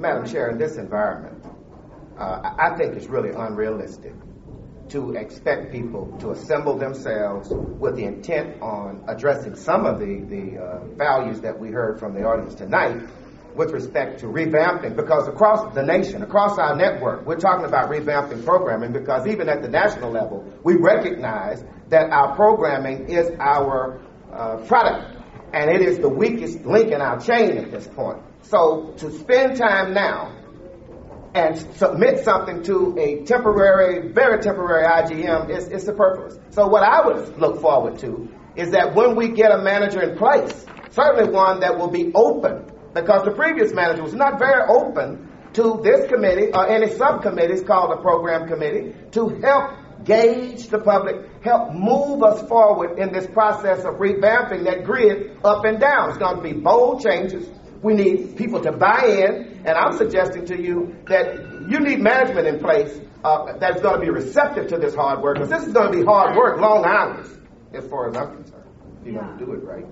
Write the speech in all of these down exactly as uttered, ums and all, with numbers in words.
Madam Chair, in this environment, uh, I think it's really unrealistic to expect people to assemble themselves with the intent on addressing some of the, the uh, values that we heard from the audience tonight with respect to revamping, because across the nation, across our network, we're talking about revamping programming, because even at the national level, we recognize that our programming is our uh, product, and it is the weakest link in our chain at this point. So to spend time now and submit something to a temporary, very temporary I G M is, is superfluous. So what I would look forward to is that when we get a manager in place, certainly one that will be open, because the previous manager was not very open to this committee or any subcommittees called a program committee to help gauge the public, help move us forward in this process of revamping that grid up and down. It's going to be bold changes. We need people to buy in, and I'm suggesting to you that you need management in place uh, that's going to be receptive to this hard work, because this is going to be hard work, long hours, as far as I'm concerned. You're yeah. going to do it right.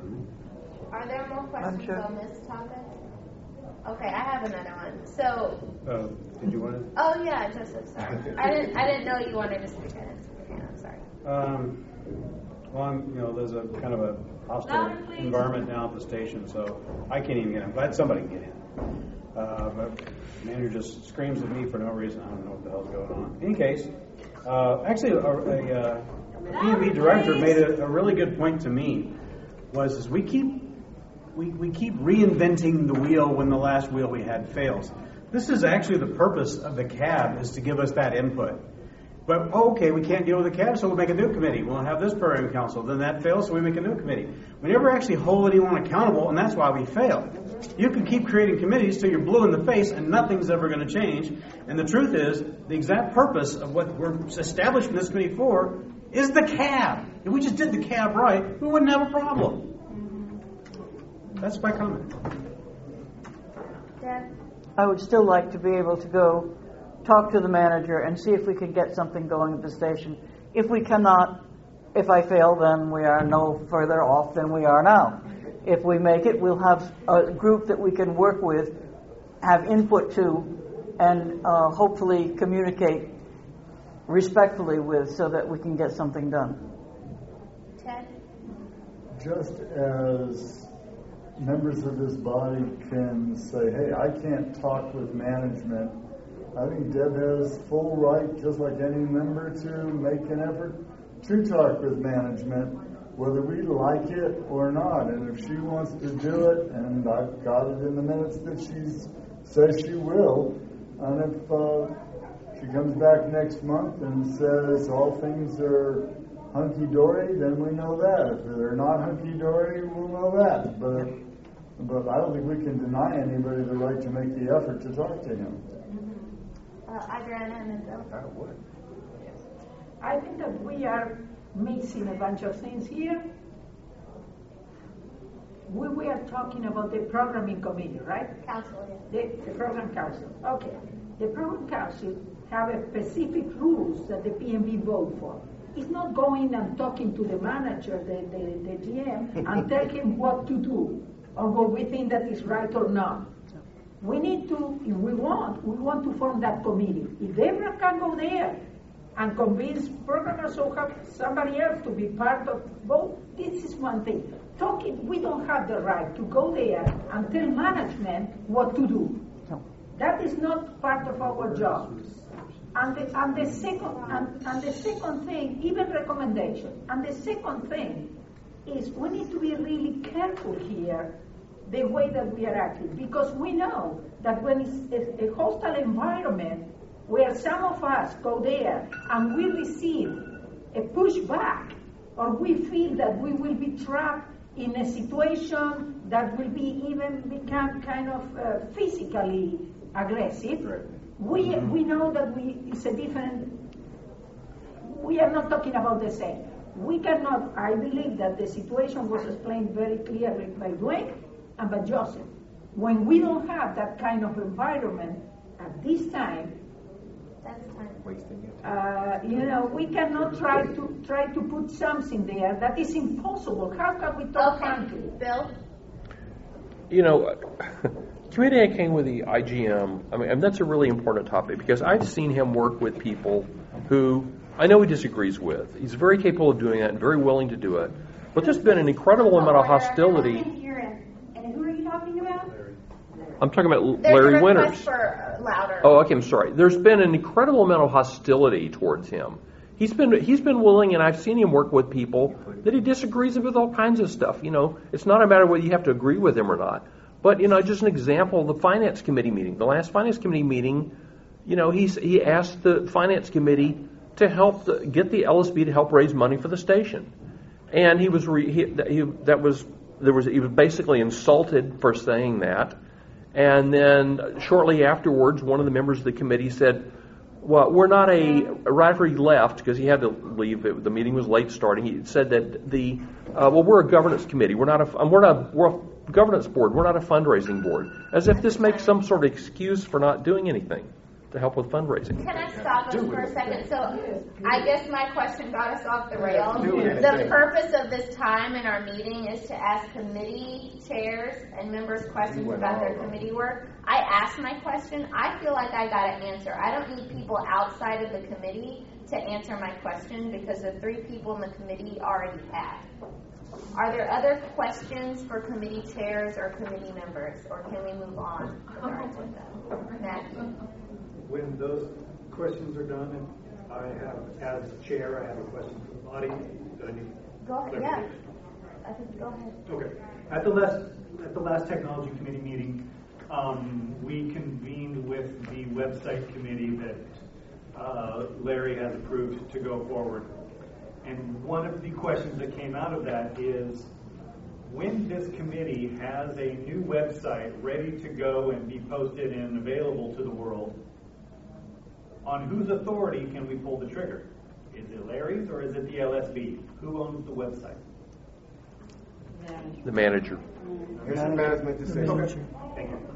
Are there more questions sure. on this topic? Okay, I have another one. So, uh, did you want to? Oh yeah, Joseph. Sorry, I didn't. I didn't know you wanted to speak. Okay, I'm sorry. Um, well, I'm, you know, there's a kind of a hostile Louder, environment now at the station, so I can't even get in. I'm glad somebody can get in. Uh, but the manager just screams at me for no reason. I don't know what the hell's going on. In any case, uh, actually, a, a, a P and B director made a, a really good point to me. Was is we keep we, we keep reinventing the wheel when the last wheel we had fails. This is actually the purpose of the C A B, is to give us that input. But, oh, okay, we can't deal with the C A B, so we'll make a new committee. We'll have this program council. Then that fails, so we make a new committee. We never actually hold anyone accountable, and that's why we fail. You can keep creating committees till you're blue in the face, and nothing's ever going to change. And the truth is, the exact purpose of what we're establishing this committee for is the C A B. If we just did the C A B right, we wouldn't have a problem. That's my comment. Deb? I would still like to be able to go talk to the manager and see if we can get something going at the station. If we cannot, if I fail, then we are no further off than we are now. If we make it, we'll have a group that we can work with, have input to, and uh, hopefully communicate respectfully with, so that we can get something done. Ted? Just as members of this body can say, hey, I can't talk with management, I think Deb has full right, just like any member, to make an effort to talk with management, whether we like it or not. And if she wants to do it, and I've got it in the minutes that she says she will, and if uh, she comes back next month and says all things are hunky-dory, then we know that. If they're not hunky-dory, we'll know that. But but I don't think we can deny anybody the right to make the effort to talk to him. Uh, Adriana and then Bill. I would. I think that we are mixing a bunch of things here. We, we are talking about the programming committee, right? Council, yeah. The, the program council. Okay. The program council have a specific rules that the P M B vote for. It's not going and talking to the manager, the, the, the G M, and tell him what to do or what we think that is right or not. We need to, if we want, we want to form that committee. If Deborah can go there and convince programmers or have somebody else to be part of both, this is one thing. Talking, we don't have the right to go there and tell management what to do. That is not part of our job. And the, and the second and, and the second thing, even recommendation. And the second thing is we need to be really careful here the way that we are acting, because we know that when it's a, a hostile environment where some of us go there and we receive a pushback, or we feel that we will be trapped in a situation that will be even become kind of uh, physically aggressive, right. we mm-hmm. we know that we it's a different. We are not talking about the same. We cannot. I believe that the situation was explained very clearly by Dwayne and by Joseph. When we don't have that kind of environment at this time, that's time. Uh, you know, we cannot try to try to put something there that is impossible. How can we talk okay. frankly? Bill? You know, communicating with the I G M, I mean, and that's a really important topic because I've seen him work with people who I know he disagrees with. He's very capable of doing that and very willing to do it. But there's been an incredible amount of hostility. And who are you talking about? I'm talking about There's Larry a request Winters. for louder. Oh, okay. I'm sorry. There's been an incredible amount of hostility towards him. He's been he's been willing, and I've seen him work with people that he disagrees with all kinds of stuff. You know, it's not a matter of whether you have to agree with him or not. But you know, just an example: the finance committee meeting, the last finance committee meeting. You know, he's he asked the finance committee to help the, get the L S B to help raise money for the station, and he was re, he, he that was there was he was basically insulted for saying that. And then shortly afterwards, one of the members of the committee said, well, we're not a, right after he left, because he had to leave, it, the meeting was late starting, he said that the, uh, well, we're a governance committee, we're not a, we're not, we're a governance board, we're not a fundraising board. As if this makes some sort of excuse for not doing anything to help with fundraising. Can I stop us for a second? So I guess my question got us off the rails. it. The purpose of this time in our meeting is to ask committee chairs and members questions about their committee work. I asked my question. I feel like I got an answer. I don't need people outside of the committee to answer my question because the three people in the committee already have. Are there other questions for committee chairs or committee members, or can we move on with our agenda? Matthew? When those questions are done, I have, as chair, I have a question for the body. Do I need Go ahead. Yeah. I think go ahead. Okay. At the last at the last technology committee meeting, um, we convened with the website committee that uh, Larry has approved to go forward. And one of the questions that came out of that is, when this committee has a new website ready to go and be posted and available to the world, on whose authority can we pull the trigger? Is it Larry's or is it the L S B? Who owns the website? The manager. Here's the management decision. Okay. Thank you.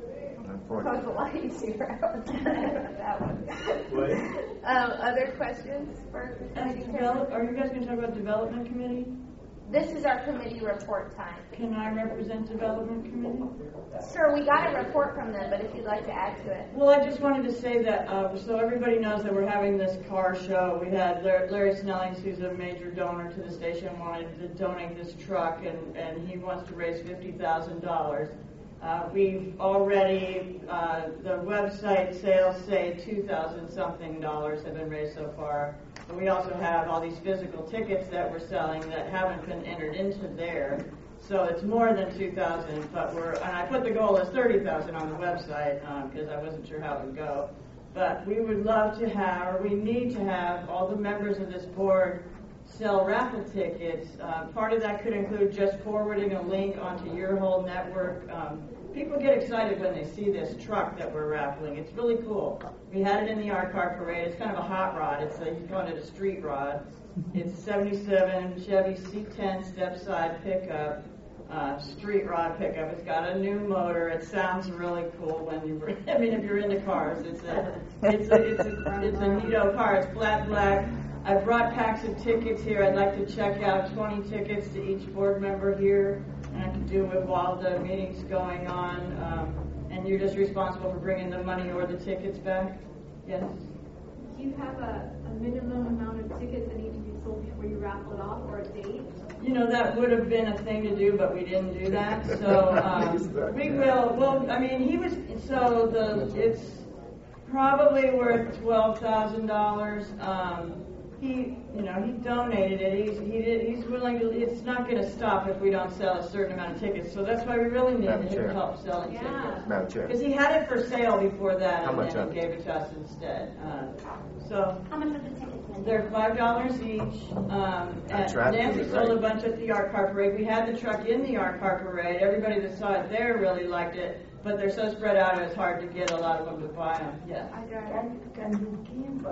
That was a lot easier. I was about that one. What? Um, other questions for As committee develop, chairs? are you guys going to talk about development committee? This is our committee report time. Can I represent development committee? Sure, we got a report from them, but if you'd like to add to it. Well, I just wanted to say that, uh, so everybody knows that we're having this car show. We had Larry, Larry Snellings, who's a major donor to the station, wanted to donate this truck, and, and he wants to raise fifty thousand dollars. Uh, we've already, uh, the website sales say two thousand something dollars have been raised so far. But we also have all these physical tickets that we're selling that haven't been entered into there. So it's more than two thousand, but we're, and I put the goal as thirty thousand on the website because um, I wasn't sure how it would go. But we would love to have, or we need to have, all the members of this board sell raffle tickets. Uh, part of that could include just forwarding a link onto your whole network. Um, people get excited when they see this truck that we're raffling. It's really cool. We had it in the art car parade. It's kind of a hot rod. It's a, you call it a street rod. It's a seventy-seven Chevy C ten step side pickup, uh, street rod pickup. It's got a new motor. It sounds really cool when you. I mean, if you're into cars, it's a it's a it's a it's a neato car. It's flat black. I brought packs of tickets here. I'd like to check out twenty tickets to each board member here, and I can do it while the meeting's going on. Um, and you're just responsible for bringing the money or the tickets back. Yes. Do you have a, a minimum amount of tickets that need to be sold before you raffle it off, or a date? You know, that would have been a thing to do, but we didn't do that. So um, we will. Well, I mean, he was. So the it's probably worth twelve thousand dollars. Um, He, you know, he donated it. He's he did, he's willing to. It's not going to stop if we don't sell a certain amount of tickets. So that's why we really need Madam him Chair. to help selling Yeah. tickets. Madam Chair. Because he had it for sale before that, How and much then of he it? gave it to us instead. Uh, so How much are the tickets? Then? they're five dollars each. Um, and tried to Nancy do it sold a right. bunch at the art car parade. We had the truck in the art car parade. Everybody that saw it there really liked it, but they're so spread out it's hard to get a lot of them to buy them. Yes. Can, can you give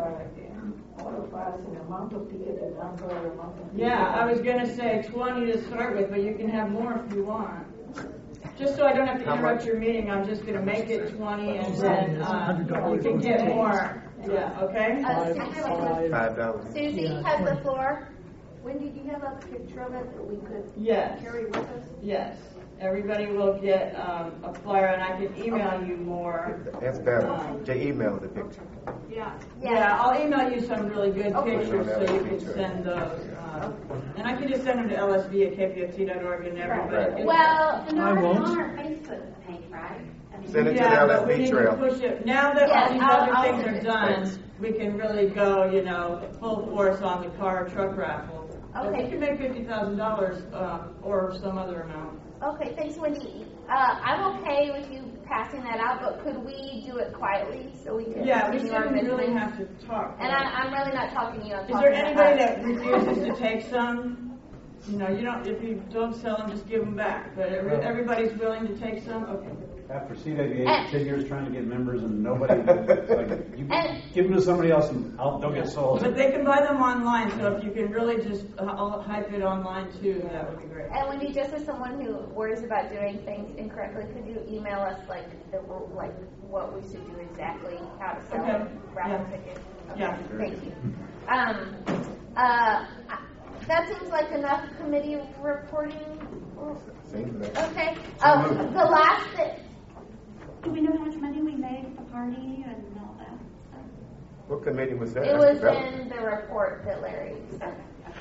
uh, all of us an amount of tickets, a number, amount of tickets? Yeah, I was going to say twenty to start with, but you can have more if you want. Just so I don't have to How interrupt much? your meeting, I'm just going to make it twenty, and then uh, you can get more. Yeah, okay? Uh, Susie, Five dollars. Susie has the floor. Wendy, do you have a picture of it that we could Yes, carry with us? yes. everybody will get um, a flyer, and I can email you more. That's better. Um, To email the picture. Yeah. Yeah, I'll email you some really good Okay. pictures so you can send those. Um, and I can just send them to L S B at K P F T dot org and everybody. Right. can- Well, And I already won't. on our Facebook page, right? I mean, Send it to the Yeah, L but S we B need to trail. push it. Now that Yes, all these I'll- other I'll things send are it. done, Thanks. we can really go, you know, full force on the car truck raffle. But Okay. we can make fifty thousand dollars uh, or some other amount. okay, thanks, Wendy. Uh, I'm okay with you passing that out, but could we do it quietly so we can Yeah, we continue our shouldn't really business? have to talk. And I, I'm really not talking to you. I'm Is talking there to anybody us. that refuses to take some? You know, you don't. If you don't sell them, just give them back. But every, everybody's willing to take some. Okay. After C W A And- for ten years trying to get members and nobody, like, you And- give them to somebody else and I'll, they'll get sold. But they can buy them online. So if you can really just uh, I'll hype it online too, that would be great. And Wendy, just as someone who worries about doing things incorrectly, could you email us like the rule- like what we should do exactly, how to sell Okay. raffle Yeah. tickets? Yeah. Thank you. Um, uh, that seems like enough committee reporting. Seems like- Okay. Oh, the last thing. do we know how much money we made at the party and all that stuff? What committee was that? It was Development. in the report that Larry sent.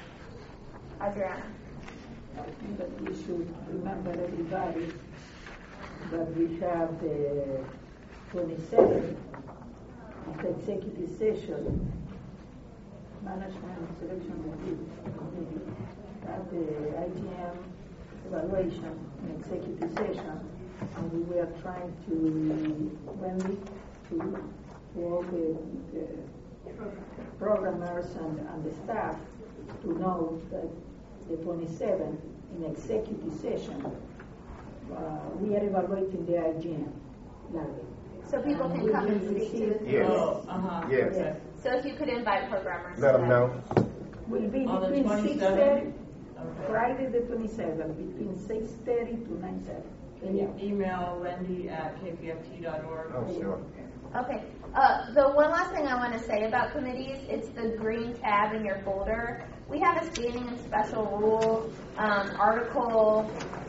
Adriana. I think that we should remember everybody that we have the twenty-seventh of the executive session, management selection review committee, at the I G M evaluation and executive session, and we were trying to, Wendy, to work with the programmers and, and the staff to know that the twenty-seventh in executive session, uh, we are evaluating the I G M, Larry. So people And can we come and will speak to receive- the Yes. Oh, uh-huh. Yes. Okay. So if you could invite programmers. Let to them that. know. Will be On the between six twenty-seventh? thirty, Okay. Friday the twenty-seventh, between six thirty to nine thirty. Can you email Wendy at K P F T dot org? Oh, sure. Okay. Uh, the one last thing I want to say about committees, it's the green tab in your folder. We have a standing and special rule, um, Article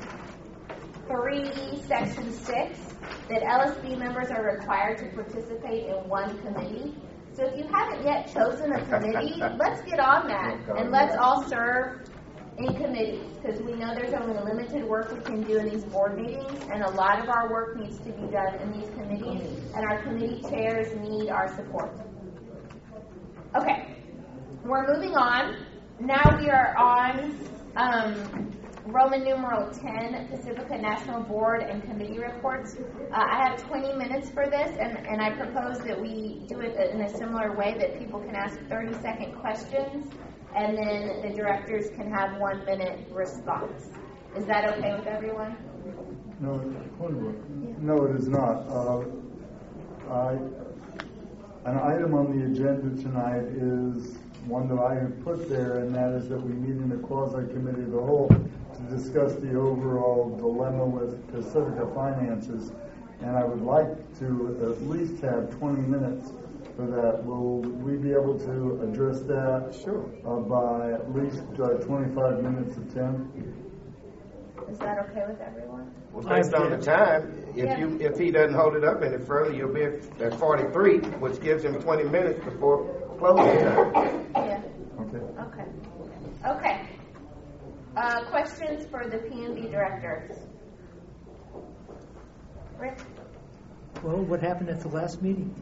three, Section six, that L S B members are required to participate in one committee. So if you haven't yet chosen a committee, let's get on that and let's all serve in committees, because we know there's only limited work we can do in these board meetings, and a lot of our work needs to be done in these committees, and our committee chairs need our support. Okay, we're moving on. Now we are on um, Roman numeral ten, Pacifica National Board and Committee Reports. Uh, I have twenty minutes for this, and, and I propose that we do it in a similar way, that people can ask thirty-second questions, and then the directors can have one minute response. Is that okay with everyone? No, point of order. No, it is not. Uh, I, an item on the agenda tonight is one that I have put there, and that is that we meet in a quasi-committee of the whole to discuss the overall dilemma with Pacifica finances. And I would like to at least have twenty minutes for that. Will we be able to address that? Sure. Uh, by at least uh, twenty-five minutes of ten? Is that okay with everyone? Well, based on the time, if Yeah. you if he doesn't hold it up any further, you'll be at forty-three, which gives him twenty minutes before closing time. Yeah. Okay. Okay. Okay. Uh, questions for the P M B directors? Rick? Well, what happened at the last meeting?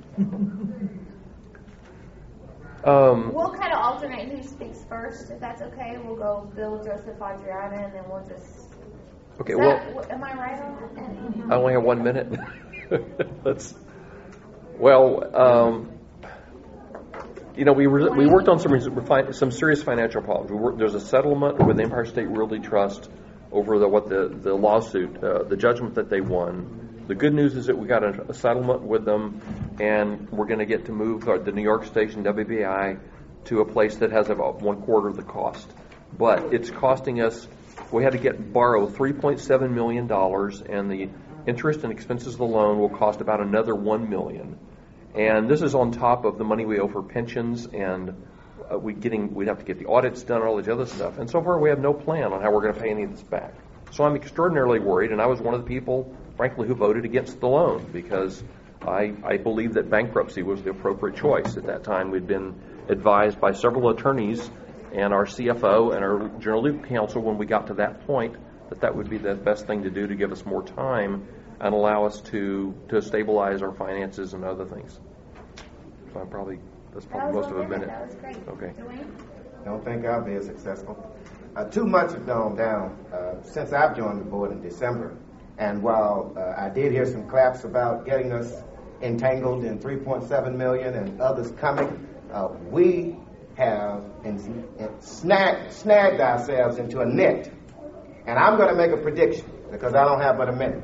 Um, We'll kind of alternate who speaks first, if that's okay. We'll go Bill, Joseph, Adriana, and then we'll just. okay, Is well, that- w- am I right on that? I only have one minute. Let's. Well, um, you know, we were, we worked on some refi- some serious financial problems. We worked, there's a settlement with Empire State Realty Trust over the what the the lawsuit, uh, the judgment that they won. The good news is that we got a, a settlement with them, and we're going to get to move our, the New York station W B I to a place that has about one quarter of the cost. But it's costing us. We had to get borrow three point seven million dollars, and the interest and expenses of the loan will cost about another one million dollars. And this is on top of the money we owe for pensions, and uh, we getting we'd have to get the audits done, all this other stuff. And so far, we have no plan on how we're going to pay any of this back. So I'm extraordinarily worried, and I was one of the people, frankly, who voted against the loan because I, I believed that bankruptcy was the appropriate choice. At that time, we'd been advised by several attorneys and our C F O and our general legal counsel when we got to that point that that would be the best thing to do to give us more time and allow us to, to stabilize our finances and other things. So I'm probably, that's probably most of a minute. That was great. Okay. Don't think I'll be as successful. Uh, two months have gone down uh, since I've joined the board in December. And while uh, I did hear some claps about getting us entangled in three point seven million dollars and others coming, uh, we have in, in snag, snagged ourselves into a net. And I'm going to make a prediction because I don't have but a minute.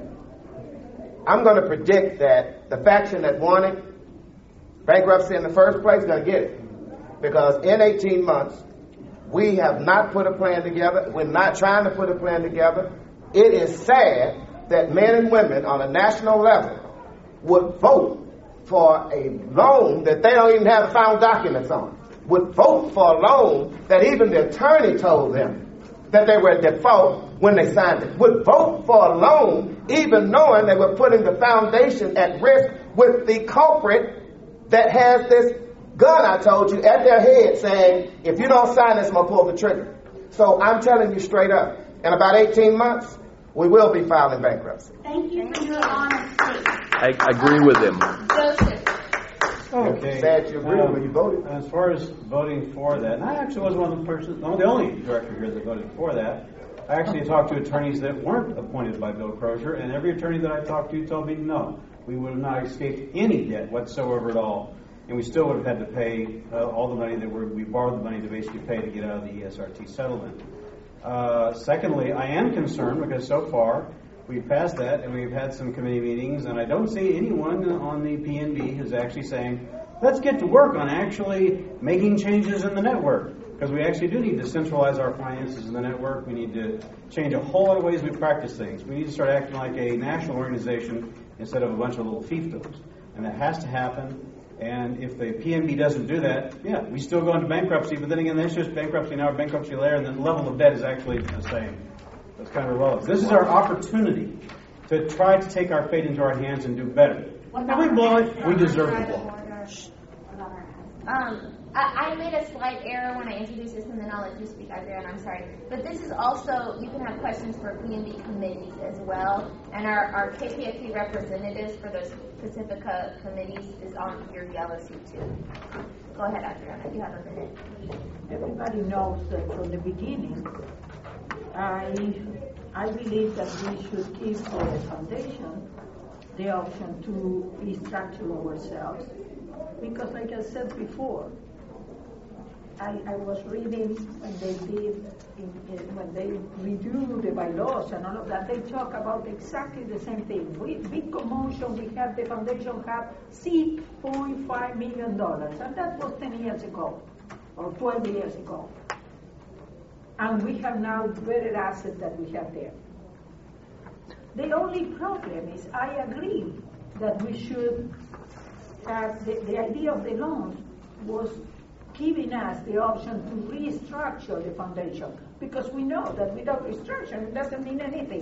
I'm going to predict that the faction that wanted bankruptcy in the first place is going to get it. Because in eighteen months, we have not put a plan together. We're not trying to put a plan together. It is sad that men and women on a national level would vote for a loan that they don't even have found documents on, would vote for a loan that even the attorney told them that they were at default when they signed it, would vote for a loan even knowing they were putting the foundation at risk with the culprit that has this gun, I told you, at their head saying, if you don't sign this, I'm going to pull the trigger. So I'm telling you straight up, in about eighteen months, we will be filing bankruptcy. Thank you for your honesty. I, I agree with him. Joseph. Okay. Sad you agree Um, when you voted. As far as voting for that, and I actually was one of the persons, I'm the only director here that voted for that. I actually talked to attorneys that weren't appointed by Bill Crozier, and every attorney that I talked to told me no, we would have not escaped any debt whatsoever at all, and we still would have had to pay uh, all the money that we're, we borrowed the money to basically pay to get out of the E S R T settlement. Uh, secondly, I am concerned because so far we've passed that and we've had some committee meetings, and I don't see anyone on the P N B who's actually saying, let's get to work on actually making changes in the network. Because we actually do need to centralize our finances in the network. We need to change a whole lot of ways we practice things. We need to start acting like a national organization instead of a bunch of little fiefdoms. And that has to happen. And if the P N B doesn't do that, yeah, we still go into bankruptcy. But then again, that's just bankruptcy now, bankruptcy later, and the level of debt is actually the same. That's kind of irrelevant. This is our opportunity to try to take our fate into our hands and do better. If we blow it, we deserve to blow it. Um, I, I made a slight error when I introduced this, and then I'll let you speak, Adriana. I'm sorry. But this is also, you can have questions for P N B committees as well. And our, our K P F P representatives for those Pacifica committees is on your yellow sheet, too. Go ahead, Adriana. You have a minute. Everybody knows that from the beginning, I, I believe that we should give for the foundation the option to restructure ourselves. Because like I said before, I, I was reading when they did, in, in, when they redo the bylaws and all of that, they talk about exactly the same thing. We, big commotion, we had, the foundation had six point five million dollars, and that was ten years ago, or twelve years ago. And we have now better assets that we have there. The only problem is, I agree that we should have, the, the idea of the loan was giving us the option to restructure the foundation, because we know that without restructuring it doesn't mean anything.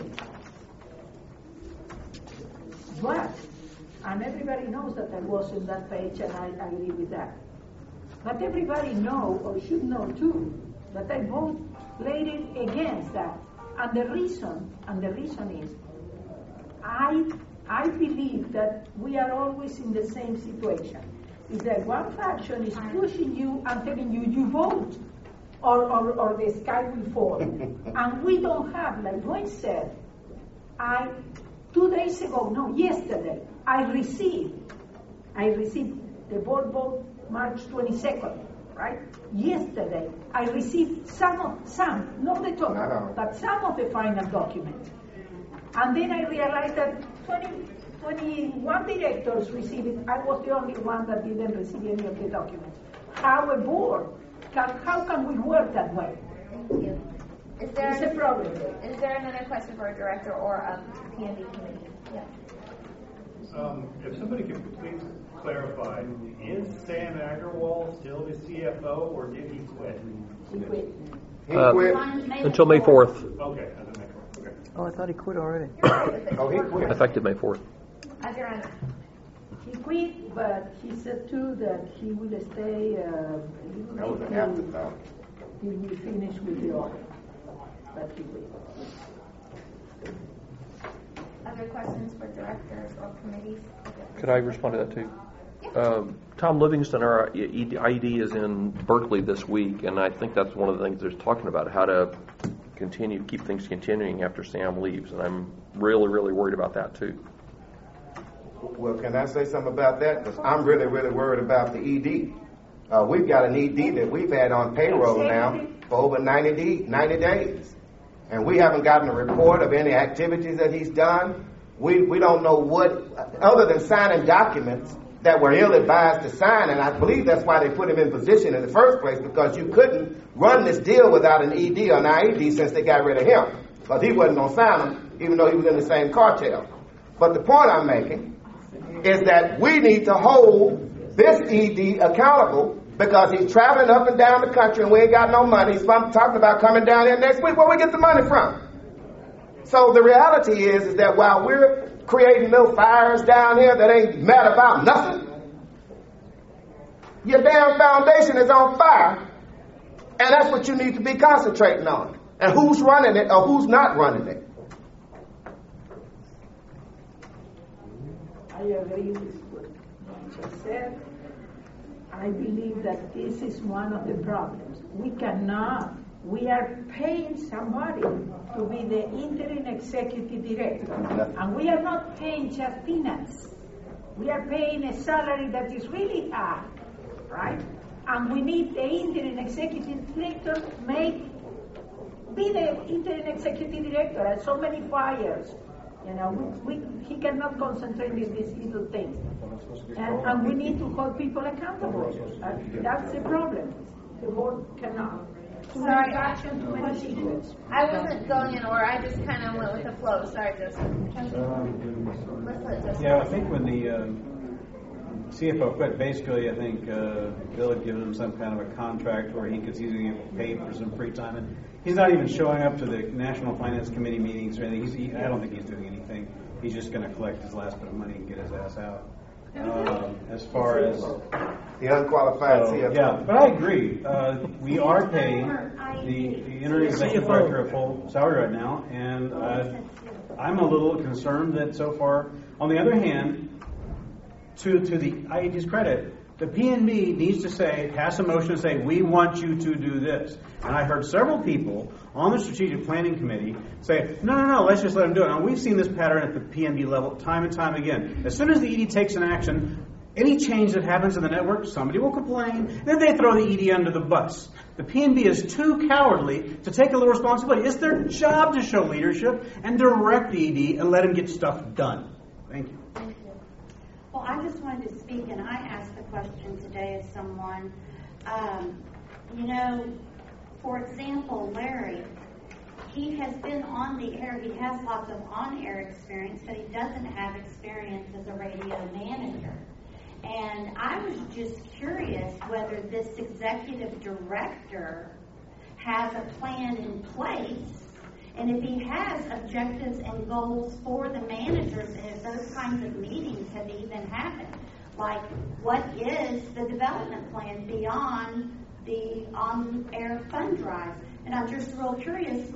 But, and everybody knows that I was in that page and I, I agree with that. But everybody know, or should know too, that I voted against that. And the reason, and the reason is, I I believe that we are always in the same situation. Is that one faction is pushing you and telling you, you vote, or, or, or the sky will fall. And we don't have, like Dwayne said, I, two days ago, no, yesterday, I received, I received the board vote March twenty-second, right? Yesterday, I received some of, some, not the total, but some of the final documents. And then I realized that twenty, twenty-one directors received it. I was the only one that didn't receive any of the documents. How a board, can, how can we work that way? Thank you. Is there it's a problem. Is there another question for a director or a P N B committee? Yeah. Um, if somebody could please clarify, is Sam Agarwal still the C F O, or did he quit? He quit. Uh, until May fourth. Okay, as a May fourth. Okay. Oh, I thought he quit already. Oh, he quit. Effective May fourth. Adriana. He quit, but he said too that he will stay. Uh, That was an afterthought. He will finish with the audit, but he will. Other questions for directors or committees? Could I respond to that too? Um, Tom Livingston, our I E D, is in Berkeley this week, and I think that's one of the things they're talking about, how to continue, keep things continuing after Sam leaves, and I'm really, really worried about that too. Well, can I say something about that? Because I'm really, really worried about the E D. Uh, we've got an E D that we've had on payroll now for over ninety days. And we haven't gotten a report of any activities that he's done. We we don't know what, other than signing documents that were ill-advised to sign, and I believe that's why they put him in position in the first place, because you couldn't run this deal without an E D or an I E D since they got rid of him, because he wasn't going to sign them, even though he was in the same cartel. But the point I'm making is that we need to hold this E D accountable, because he's traveling up and down the country and we ain't got no money. He's talking about coming down here next week. Where we get the money from? So the reality is, is that while we're creating little fires down here that ain't mad about nothing, your damn foundation is on fire, and that's what you need to be concentrating on. And who's running it or who's not running it. I agree with what you said. I believe that this is one of the problems. We cannot, we are paying somebody to be the interim executive director. And we are not paying just peanuts. We are paying a salary that is really high, right? And we need the interim executive director make, be the interim executive director at so many fires. You know, we, we, he cannot concentrate in these little things. And, and we need to hold people accountable. Uh, that's the problem. The board cannot. Sorry, Action, too many secrets. I wasn't going in order. I just kind of went with the flow. Sorry, Joseph. Let's let Joseph. Yeah, I think when the uh, C F O quit, basically, I think uh, Bill had given him some kind of a contract where he could easily get paid for some free time. And he's not even showing up to the National Finance Committee meetings or anything. He's, he, I don't think he's doing anything. He's just going to collect his last bit of money and get his ass out. Um, as far as the unqualified so, C F O. Yeah, but I agree. Uh, we are paying the, the interim executive director a full salary right now, and uh, I'm a little concerned that so far. On the other hand, to to the I E D's credit, the P N B needs to say, pass a motion and say, we want you to do this. And I heard several people on the Strategic Planning Committee say, no, no, no, let's just let them do it. And we've seen this pattern at the P N B level time and time again. As soon as the E D takes an action, any change that happens in the network, somebody will complain, then they throw the E D under the bus. The P N B is too cowardly to take a little responsibility. It's their job to show leadership and direct the E D and let him get stuff done. Thank you. Well, I just wanted to speak, and I asked the question today of someone. Um, you know, for example, Larry, he has been on the air. He has lots of on-air experience, but he doesn't have experience as a radio manager. And I was just curious whether this executive director has a plan in place, and if he has objectives and goals for the managers, and if those kinds of meetings have even happened. Like, what is the development plan beyond the on-air fund drive? And I'm just real curious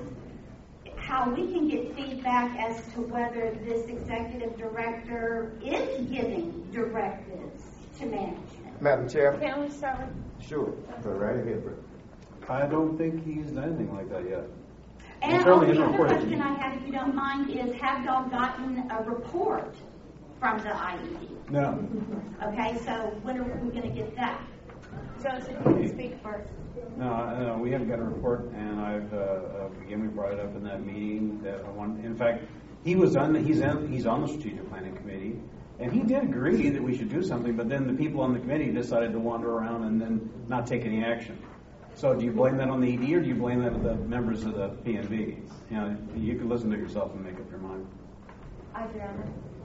how we can get feedback as to whether this executive director is giving directives to management. Madam Chair? Can we start with? Sure. Go right ahead, Brett. I don't think he's done anything like that yet. And oh, the other question I had, if you don't mind, is have y'all gotten a report from the I E D? No. Okay, so when are we going to get that? Joseph, you can speak first. No, no, we haven't got a report, and I've uh, uh, again we brought it up in that meeting that I want. In fact, he was on. He's in, he's on the strategic planning committee, and he did agree that we should do something. But then the people on the committee decided to wander around and then not take any action. So do you blame that on the E D, or do you blame that on the members of the P N B? You know, you can listen to yourself and make up your mind. Adriana.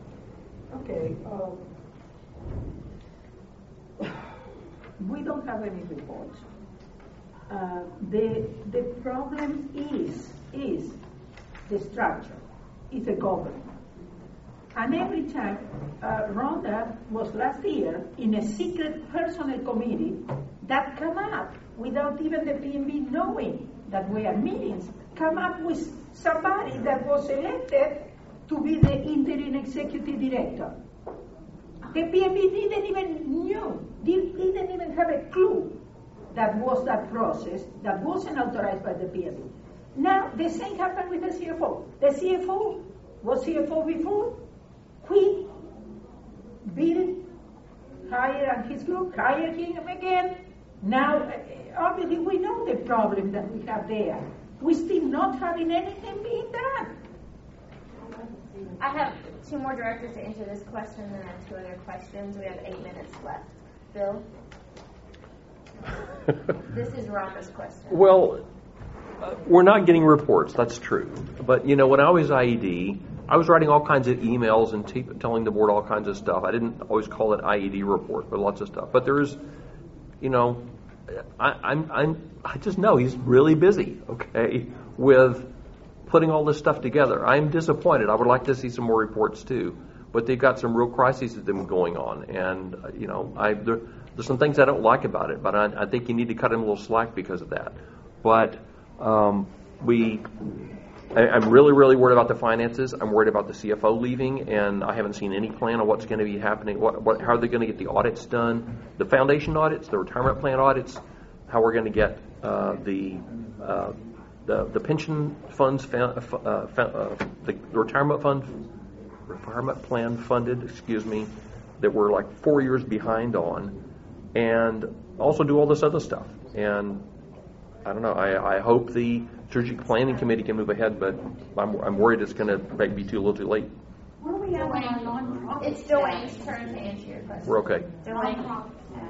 Okay. Uh, we don't have any reports. Uh, the the problem is is the structure. is the government. And every time, uh, Rhonda was last year in a secret personnel committee that come up without even the P M B knowing that we are meetings, come up with somebody that was elected to be the interim executive director. The P M B didn't even know, didn't even have a clue that was that process, that wasn't authorized by the P M B. Now, the same happened with the C F O. The C F O was C F O before, quit, Bill hired and his group hired him again. Now, obviously, we know the problem that we have there. We're still not having anything being done. I have two more directors to answer this question, and then I have two other questions. We have eight minutes left. Bill? This is Rhonda's question. Well, uh, we're not getting reports. That's true. But, you know, when I was I E D, I was writing all kinds of emails and te- telling the board all kinds of stuff. I didn't always call it I E D report, but lots of stuff. But there is, you know, I, I'm, I'm, I just know he's really busy, okay, with putting all this stuff together. I'm disappointed. I would like to see some more reports too. But they've got some real crises that them going on. And, uh, you know, I... There, There's some things I don't like about it, but I, I think you need to cut him a little slack because of that. But um, we, I, I'm really, really worried about the finances. I'm worried about the C F O leaving, and I haven't seen any plan on what's going to be happening. What, what, how are they going to get the audits done? The foundation audits, the retirement plan audits. How we're going to get uh, the, uh, the the pension funds, uh, uh, the retirement fund, retirement plan funded. Excuse me, that we're like four years behind on. And also do all this other stuff. And I don't know. I, I hope the strategic planning committee can move ahead, but I'm, I'm worried it's going to be too little, too late. Where are we at on our nonprofit? It's Dwayne's turn to answer your question. We're okay. Dwayne.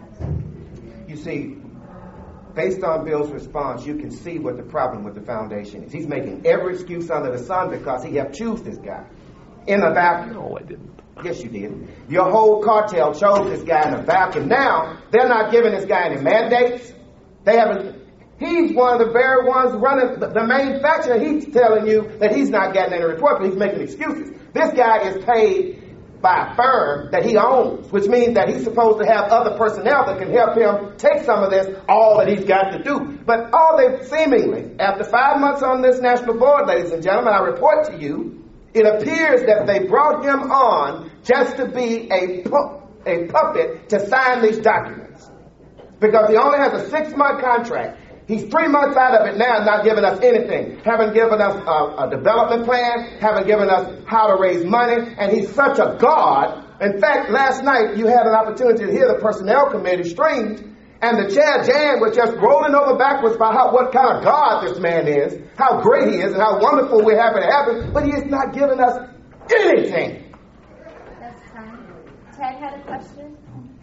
You see, based on Bill's response, you can see what the problem with the foundation is. He's making every excuse under the sun because he have choose this guy in the vacuum. No, I didn't. Yes, you did. Your whole cartel chose this guy in the vacuum. Now, they're not giving this guy any mandates. They haven't. He's one of the very ones running the, the manufacturer. He's telling you that he's not getting any report, but he's making excuses. This guy is paid by a firm that he owns, which means that he's supposed to have other personnel that can help him take some of this, all that he's got to do. But all they seemingly, after five months on this national board, ladies and gentlemen, I report to you, it appears that they brought him on just to be a, pu- a puppet to sign these documents. Because he only has a six-month contract. He's three months out of it now, not giving us anything. Haven't given us a, a development plan, haven't given us how to raise money, and he's such a god. In fact, last night you had an opportunity to hear the personnel committee streamed, and the chair, Jan, was just rolling over backwards about how, what kind of God this man is, how great he is, and how wonderful we're happy to have him, but he is not giving us anything. That's time. Ted had a question.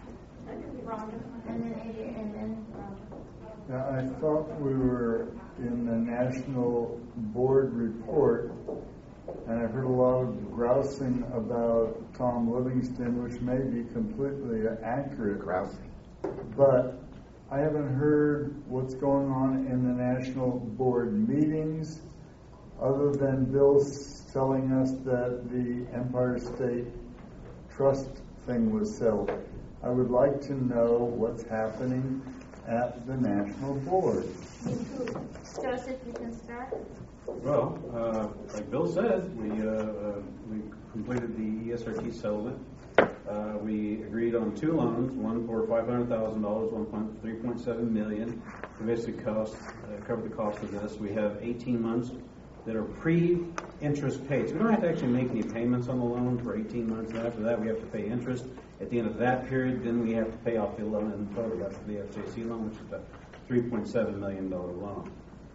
And then Adrian, and then Rhonda. Now, I thought we were in the national board report, and I heard a lot of grousing about Tom Livingston, which may be completely accurate. Grousing. But I haven't heard what's going on in the national board meetings, other than Bill telling us that the Empire State Trust thing was settled. I would like to know what's happening at the national board. Joseph, you can start. Well, uh, like Bill said, we uh, uh, we completed the E S R T settlement. Uh, we agreed on two loans, one for five hundred thousand dollars, one point three point seven million. We basically cost uh, cover the cost of this. We have eighteen months that are pre-interest paid. So we don't have to actually make any payments on the loan for eighteen months, and after that we have to pay interest. At the end of that period, then we have to pay off the loan in total. That's the F J C loan, which is a three point seven million dollars loan.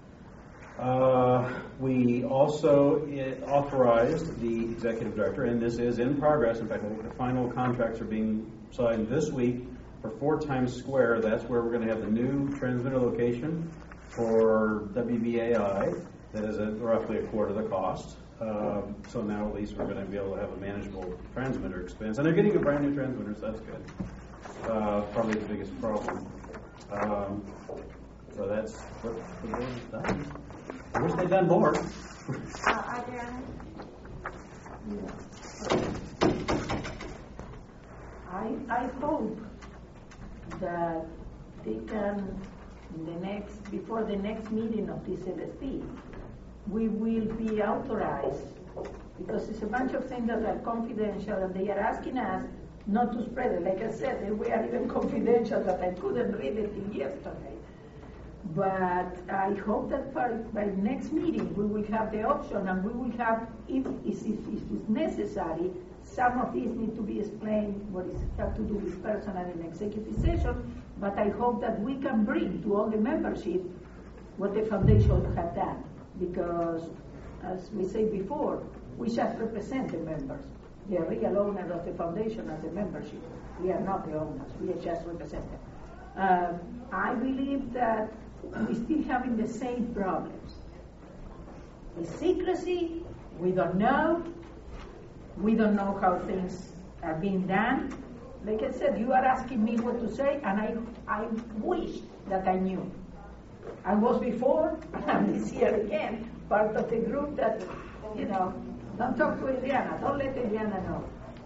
Uh, we also uh, authorized the executive director, and this is in progress. In fact, the final contracts are being signed this week for Four Times Square. That's where we're going to have the new transmitter location for W B A I. That is a, roughly a quarter of the cost. Um, so now at least we're going to be able to have a manageable transmitter expense. And they're getting a brand new transmitter, so that's good. Uh, probably the biggest problem. Um, so that's what the board has done. I wish they'd done more. Uh, Adriana? I, I hope that they can, in the next, before the next meeting of this L S P, we will be authorized, because it's a bunch of things that are confidential, and they are asking us not to spread it. Like I said, we are even confidential that I couldn't read it till yesterday. But I hope that by, by next meeting we will have the option, and we will have, if, if, if it's necessary, some of these need to be explained what is have to do with personal and executive session. But I hope that we can bring to all the membership what the foundation have done, because as we said before, we just represent the members. The real owner of the foundation are the membership. We are not the owners. We are just representatives. Uh, I believe that we're still having the same problems. The secrecy, we don't know. We don't know how things are being done. Like I said, you are asking me what to say, and I, I wish that I knew. I was before, and I'm this year again, part of the group that, you know, don't talk to Adriana. Don't let Adriana know.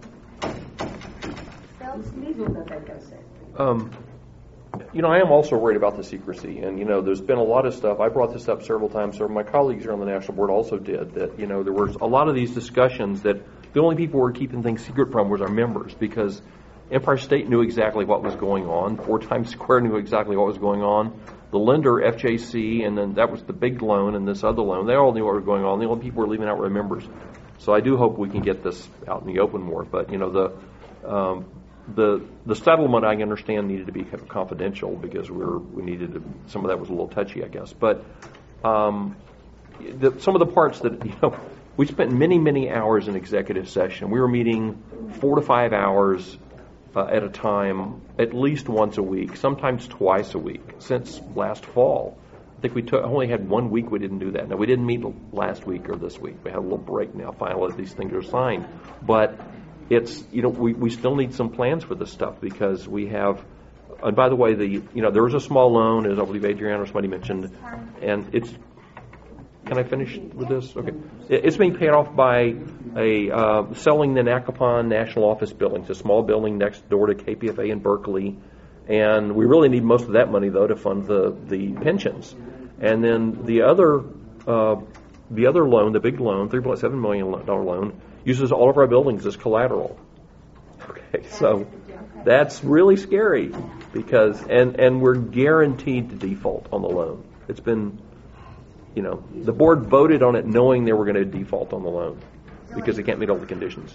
It's legal that I can say. Um, you know, I am also worried about the secrecy. And, you know, there's been a lot of stuff. I brought this up several times. Several of my colleagues here on the National Board also did. That, you know, there was a lot of these discussions that the only people who were keeping things secret from was our members, because Empire State knew exactly what was going on. Four Times Square knew exactly what was going on. The lender, F J C, and then that was the big loan and this other loan, they all knew what was going on. The only people who were leaving out were members. So I do hope we can get this out in the open more. But, you know, the um, the the settlement, I understand, needed to be confidential because we were, we needed to, some of that was a little touchy, I guess. But um, the, some of the parts that, you know, we spent many, many hours in executive session. We were meeting four to five hours uh, at a time, at least once a week, sometimes twice a week, since last fall. I think we took, only had one week we didn't do that. Now, we didn't meet last week or this week. We had a little break now, finally, these things are signed. But it's, you know, we, we still need some plans for this stuff because we have, and by the way, the, you know, there was a small loan, as I believe Adriana or somebody mentioned, and it's, can I finish with this? Okay. It's being paid off by a uh, selling the Nakapon National Office building. It's a small building next door to K P F A in Berkeley. And we really need most of that money, though, to fund the, the pensions. And then the other uh, the other loan, the big loan, three point seven million dollars loan, uses all of our buildings as collateral. Okay, so that's really scary because, and, and we're guaranteed to default on the loan. It's been, you know, the board voted on it knowing they were going to default on the loan because they can't meet all the conditions.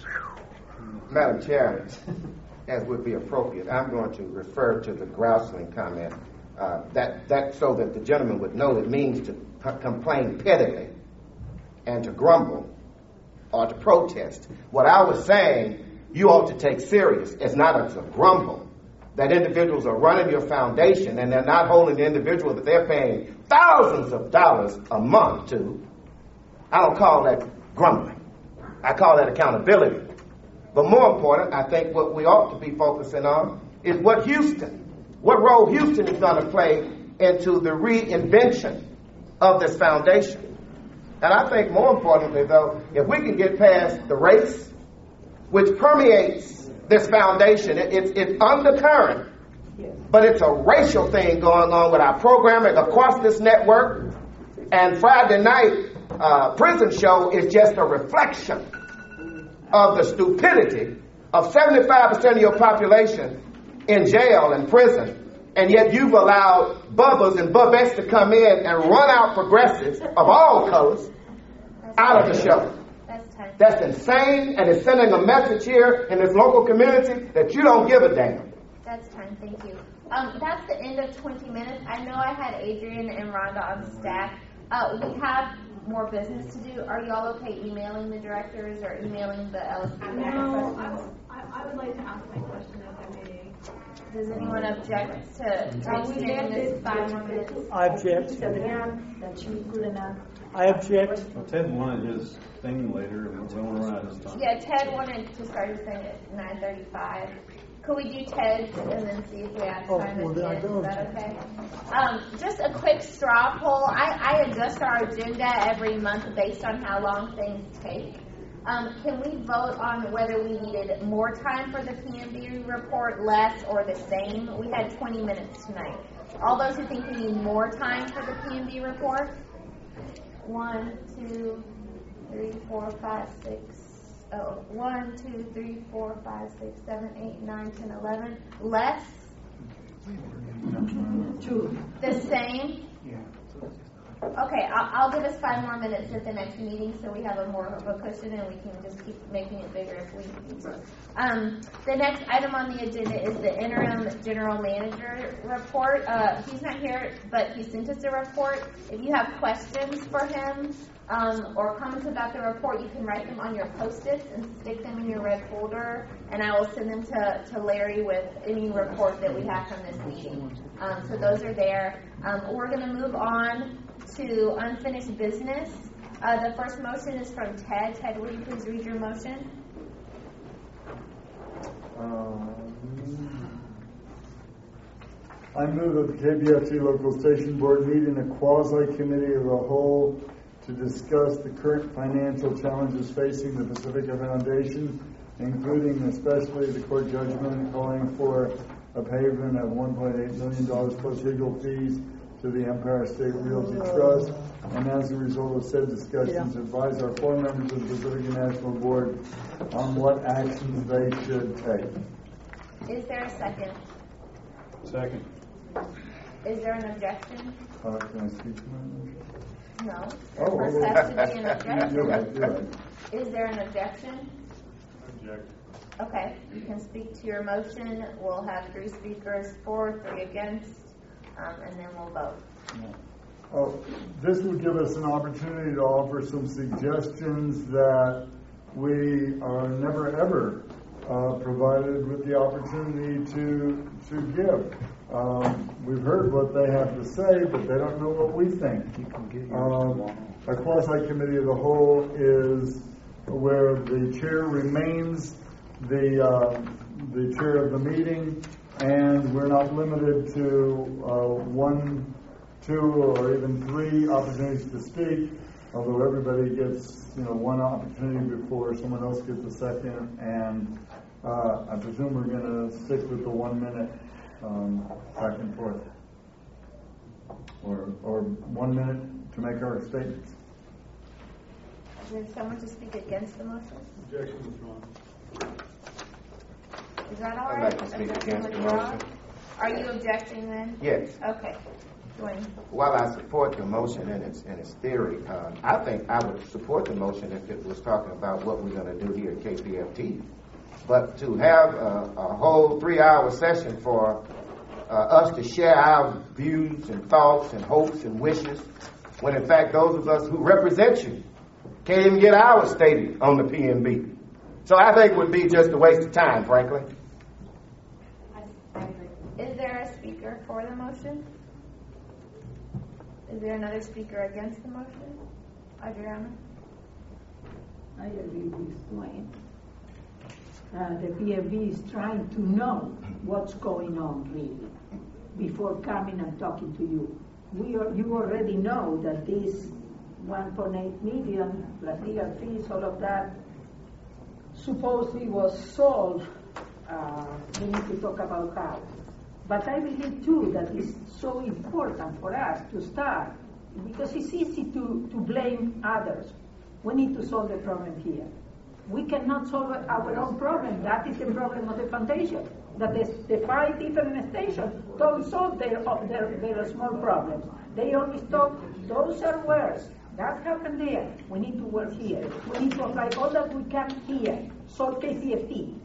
Madam Chair, as would be appropriate, I'm going to refer to the grousing comment. Uh, that, that so that the gentleman would know it means to p- complain pettily and to grumble or to protest. What I was saying, you ought to take serious. It's not as a grumble. That individuals are running your foundation and they're not holding the individual that they're paying thousands of dollars a month to. I don't call that grumbling. I call that accountability. But more important, I think what we ought to be focusing on is what Houston, what role Houston is going to play into the reinvention of this foundation. And I think more importantly, though, if we can get past the race, which permeates this foundation, it, it's, it's undercurrent, but it's a racial thing going on with our programming across this network. And Friday night uh, prison show is just a reflection of the stupidity of seventy-five percent of your population in jail and prison, and yet you've allowed Bubbas and Bubbettes to come in and run out progressives of all colors out of the show. That's insane, and it's sending a message here in this local community that you don't give a damn. That's time, thank you. Um, that's the end of twenty minutes. I know I had Adrian and Rhonda on staff. Uh, we have more business to do. Are y'all okay emailing the directors or emailing the L S P? No, I, I would like to ask my question at the meeting. Does anyone object to extending this five more minutes? I object. That she couldn't I object. Well, Ted wanted his thing later, and we went around his time. Yeah, Ted wanted to start his thing at nine thirty-five. Could we do Ted's and then see if we have Oh, time well, at the then I end? don't. Is that okay? Um, just a quick straw poll. I, I adjust our agenda every month based on how long things take. Um, can we vote on whether we needed more time for the P M B report, less, or the same? We had twenty minutes tonight. All those who think we need more time for the P M B report? One, two, three, four, five, six. Oh, one, two, three, four, five, six, seven, eight, nine, ten, eleven. Less? Two. The same? Okay, I'll, I'll give us five more minutes at the next meeting so we have a more of a cushion and we can just keep making it bigger if we need to. Um, the next item on the agenda is the interim general manager report. Uh, he's not here, but he sent us a report. If you have questions for him um, or comments about the report, you can write them on your Post-its and stick them in your red folder, and I will send them to, to Larry with any report that we have from this meeting. Um, so those are there. Um, we're going to move on to unfinished business. Uh, the first motion is from Ted. Ted, will you please read your motion? Um, I move that the K B F T local station board meet in a quasi-committee of the whole to discuss the current financial challenges facing the Pacifica Foundation, including especially the court judgment calling for a payment of one point eight million dollars plus legal fees to the Empire State Realty Trust, and as a result of said discussions, yeah. advise our four members of the Pacifica National Board on what actions they should take. Is there a second? Second. Is there an objection? Uh, can I speak to my motion? No. There Oh, first oh, has to be an objection. You're right, you're right. Is there an objection? Object. Okay, you can speak to your motion. We'll have three speakers for, three against, um, and then we'll vote. Oh, this will give us an opportunity to offer some suggestions that we are never ever uh, provided with the opportunity to to give. Um, we've heard what they have to say, but they don't know what we think. Um, a quasi-committee of the whole is where the chair remains the uh, the chair of the meeting, and we're not limited to uh, one, two, or even three opportunities to speak. Although everybody gets, you know, one opportunity before someone else gets a second, and uh, I presume we're going to stick with the one minute um, back and forth, or or one minute to make our statements. Is there someone to speak against the motion? Objection withdrawn. Is that all I'd right? like to speak Objection against the withdrawn? motion. Are you objecting then? Yes. Okay. Dwayne. While I support the motion in its, in its theory, uh, I think I would support the motion if it was talking about what we're going to do here at K P F T. But to have a, a whole three-hour session for uh, us to share our views and thoughts and hopes and wishes, when in fact those of us who represent you can't even get ours stated on the P M B. So I think it would be just a waste of time, frankly. Is there a speaker for the motion? Is there another speaker against the motion? Adriana? I agree with Dwayne. Uh, the P M B is trying to know what's going on really before coming and talking to you. We are, you already know that this one point eight million plus legal fees, all of that, supposedly was solved. Uh, we need to talk about how. But I believe too that it's so important for us to start, because it's easy to, to blame others. We need to solve the problem here. We cannot solve our own problem. That is the problem of the foundation. That the, the five different stations don't solve their, their, their small problems. They always talk, those are worse. That happened there. We need to work here. We need to apply all that we can here. Solve K P F T.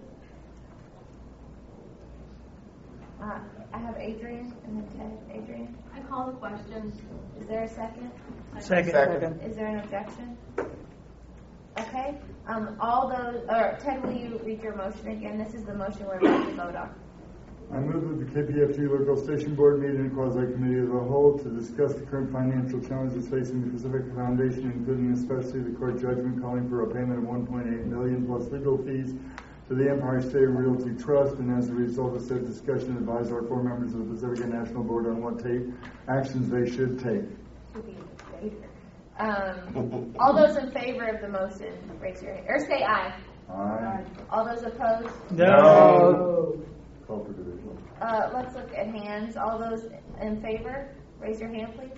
Uh, I have Adrian and then Ted. Adrian? I call the question. Is there a second? Second. Second. Is there an objection? Okay. Um, all those, or Ted, will you read your motion again? This is the motion we're about to vote on. I move that the K P F T local station board meet in a quasi-committee of the whole to discuss the current financial challenges facing the Pacifica Foundation, including especially the court judgment calling for a payment of one point eight million dollars plus legal fees to the Empire State Realty Trust, and as a result of said discussion, advise our four members of the Pacifica National Board on what take actions they should take. Um, all those in favor of the motion, raise your hand, or say aye. Aye. All those opposed? No. Call for division. Uh, let's look at hands. All those in favor, raise your hand, please.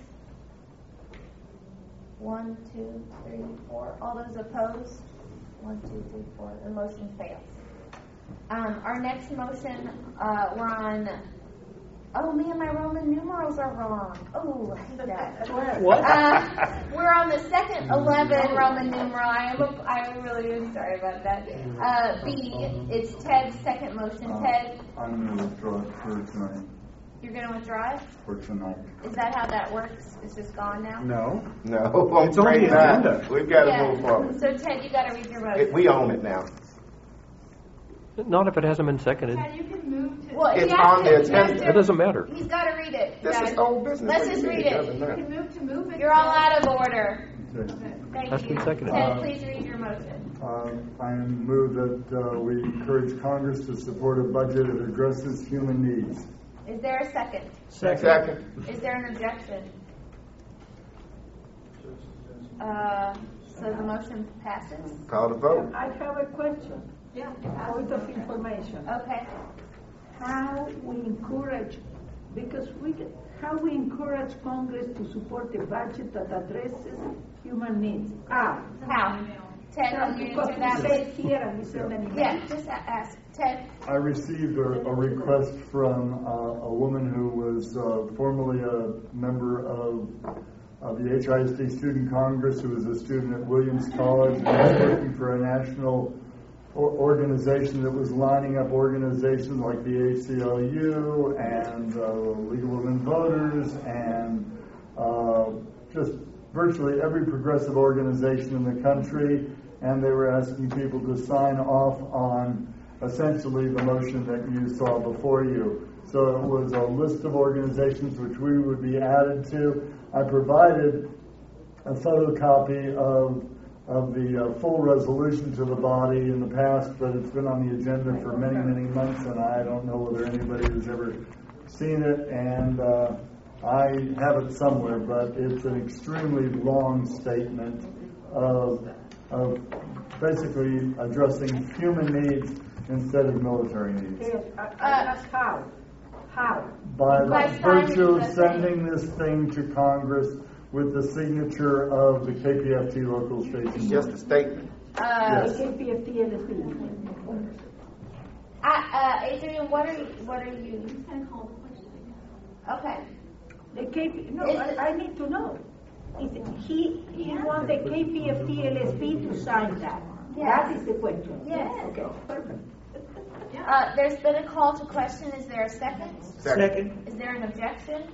One, two, three, four. All those opposed? One, two, three, four. The motion fails. Um, our next motion, uh, we're on. Oh man, my Roman numerals are wrong. Oh, I hate that. What? Uh, we're on the second eleven Roman numeral. I am. A, I really am sorry about that. Uh, B. It's Ted's second motion. Uh, Ted, I'm going to withdraw it for tonight. you're going to withdraw it? For tonight. Is that how that works? It's just gone now? No. No, I'm It's on the afraid not. agenda. We've got to Yeah. move forward. So Ted, you got to read your It, motion. we own it now. Not if it hasn't been seconded. Ted, you can move to. Well, It's he has on to- the he has agenda. to- It doesn't matter. He's got to read it. This guys. is old business. Let's What do just you read mean? it. Doesn't You matter. can move to move it. You're all out of order. Okay. Thank Has you. been seconded. Ted, Uh, please read your motion. Um, I move that uh, we encourage Congress to support a budget that addresses human needs. Is there a second? Second. Second. Is there an objection? Uh, so the motion passes? Call the vote. I have a question. Yeah. Point of information. Okay. How we encourage, because we, get- how we encourage Congress to support a budget that addresses human needs? How? How? Ted, can you answer that, Say please? it here and we send an email. Yeah, just a- ask. Ted? I received a, a request from uh, a woman who was uh, formerly a member of, of the H I S D Student Congress, who was a student at Williams College and was working for a national or organization that was lining up organizations like the A C L U and uh, League of Women Voters and uh, just virtually every progressive organization in the country, and they were asking people to sign off on essentially the motion that you saw before you. So it was a list of organizations which we would be added to. I provided a photocopy of of the uh, full resolution to the body in the past, but it's been on the agenda for many, many months, and I don't know whether anybody has ever seen it, and uh, I have it somewhere, but it's an extremely long statement of, of basically addressing human needs instead of military needs. Yes, I, I ask how? How? By the By virtue of signing the sending this thing to Congress with the signature of the K P F T local station. It's just a statement. Uh, Yes. K P F T L S P. I, uh, Adrian, what are you, what are you? Just gonna call the question. Okay. The K P, no, Is I, it- I need to know. Is it, he, he wants the K P F T L S P to sign that. Yes. That is the question. Yes. Okay, perfect. Uh, there's been a call to question. Is there a second? Second. Is there an objection?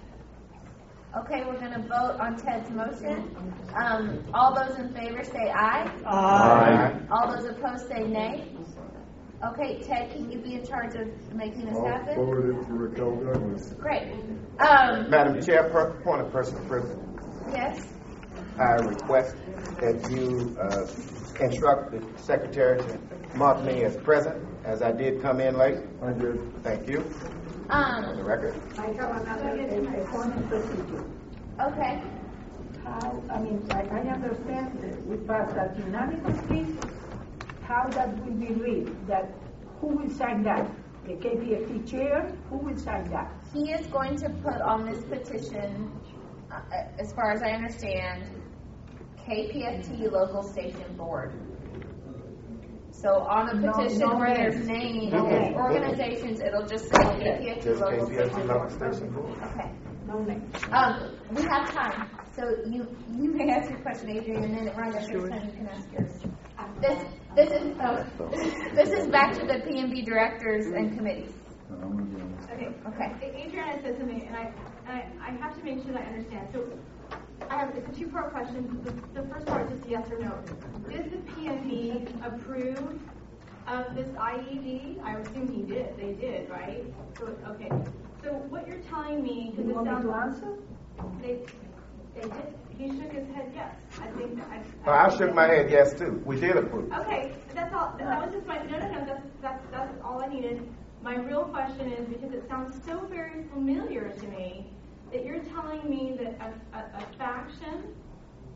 Okay, we're going to vote on Ted's motion. Um, all those in favor say aye. Aye. All those opposed say nay. Okay, Ted, can you be in charge of making this I'll happen? forward it to Raquel Douglas. Great. Um, Madam Chair, per, point of personal privilege. yes. I request that you uh, instruct the secretary to mark me as present, as I did come in late. I did. Thank you. On the Um, record. I have another a, a formal procedure. okay. How, I mean, I, I understand that we passed that unanimously. How that will be read? That who will sign that? The K P F T chair? Who will sign that? He is going to put on this petition, uh, as far as I understand, K P F T local station board. So on a No- petition no where there's names. names, No there's names. organizations, it'll just say K P F T Just local K P F T station local board. station board. Okay. No name. Um, we have time, so you you may ask your question, Adrian, and then right after this time you can ask yours. This this is oh, this is back to the P and B directors and committees. Okay. Okay. Adriana said something, and I, and I, I have to make sure that I understand. So, I have it's a two-part question. The, the first part is just yes or no. Did the P M B approve of this I E D? I assume he did. They did, right? So, okay. So what you're telling me, Do because you it want me sounds to answer? they they did. He shook his head yes. I think that I. Well, I shook my head yes too. We did approve. Okay, that's all. That was just my no, no, no. That's that's that's all I needed. My real question is because it sounds so very familiar to me that you're telling me that a, a, a faction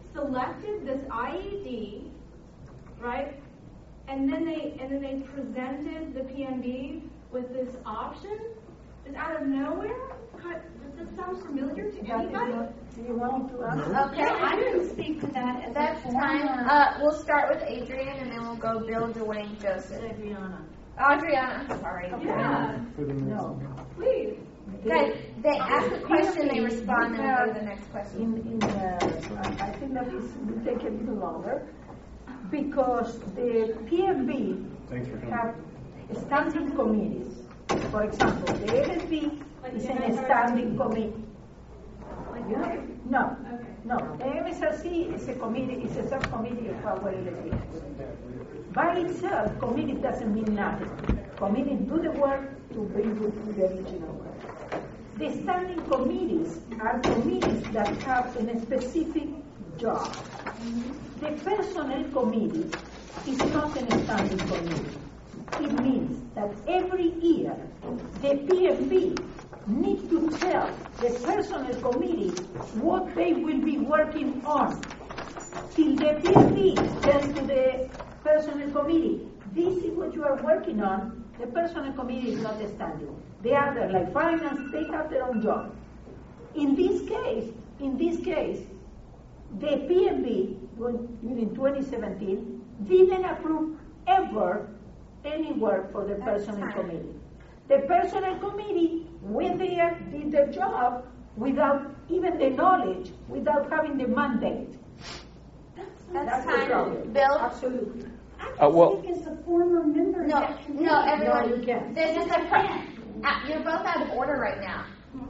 selected this I E D, right? And then they and then they presented the P M B with this option, just out of nowhere. Does this sound familiar to anybody? Do you want me to answer? Okay, I can speak to that as That's a former. fine. Uh, we'll start with Adrian, and then we'll go Bill, Dwayne, Joseph. Adriana. Adriana, sorry. Yeah, No. please. Guys, they ask a question, they respond, then we'll go to the next In, question. in, uh, I think that is, will take a little longer because the P M B Thanks for coming. have standing committees. For example, the M S B is in a standing committee. You know? No, no. The M S R C is a committee, is a subcommittee of power elected. By itself, committee doesn't mean nothing. Committee do the work to bring you to the original work. The standing committees are committees that have a specific job. The personnel committee is not a standing committee. It means that every year the P M B needs to tell the personnel committee what they will be working on. Till the P M B tells to the personnel committee, this is what you are working on, the personnel committee is not standing. The other, like finance, they have their own job. In this case, in this case, the P M B during twenty seventeen didn't approve ever any work for the personnel committee. The personnel committee went there, did their job without even the knowledge, without having the mandate. That's That's the time. problem. Bill? Absolutely. I can Uh, well- speak as a former member No, of that committee. no, everyone. No, you can't. There's just a Yes, I pro- can. uh, You're both out of order right now.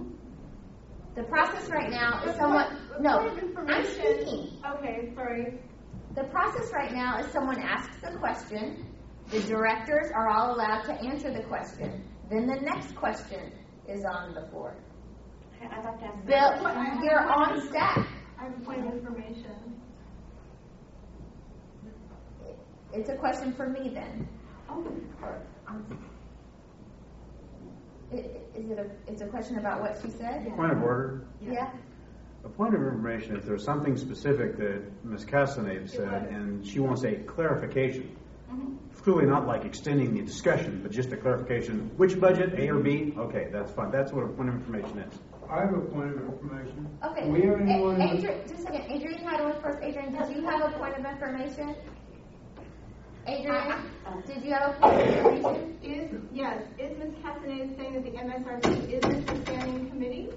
The process right now is But somewhat. point- No, point of I'm information. speaking. Okay, sorry. The process right now is someone asks the question, the directors are all allowed to answer the question, then the next question is on the floor. I'd like to ask. Bill, What- I have you're a point on of- staff. I have a point of information. It's a question for me then. Oh, I- Is it a, it's a question about what she said? Point of order. Yeah? A point of information, if there's something specific that Miz Castaneda said, and she wants a clarification, clearly not like extending the discussion, but just a clarification, which budget, A or B? Okay, that's fine. That's what a point of information is. I have a point of information. Okay. Do we have anyone? A- in the- Adrian, just a second. Adrian, how do I first? Adrian, did you have a point of information? Adrian, did you have a point of information? Is, yes, is Miz Castaneda saying that the M S R C isn't a standing committee?